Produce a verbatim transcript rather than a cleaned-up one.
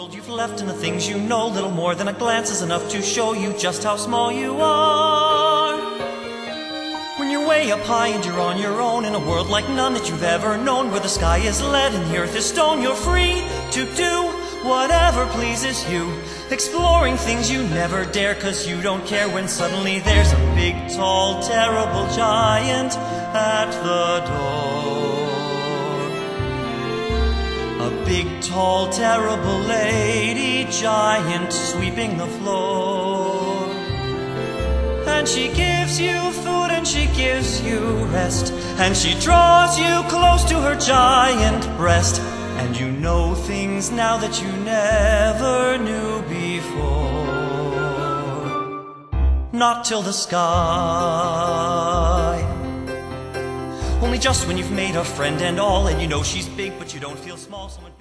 world you've left and the things you know. Little more than a glance is enough to show you just how small you are. When you're way up high and you're on your own in a world like none that you've ever known, where the sky is lead and the earth is stone, you're free to do whatever pleases you, exploring things you never dare, 'cause you don't care when suddenly there's a big, tall, terrible giant at the door. A big, tall, terrible lady giant sweeping the floor. And she gives you food and she gives you rest, and she draws you close to her giant breast. And you know things now that you never knew before. Not till the sky. Only just when you've made a friend and all, and you know she's big but you don't feel small. Someone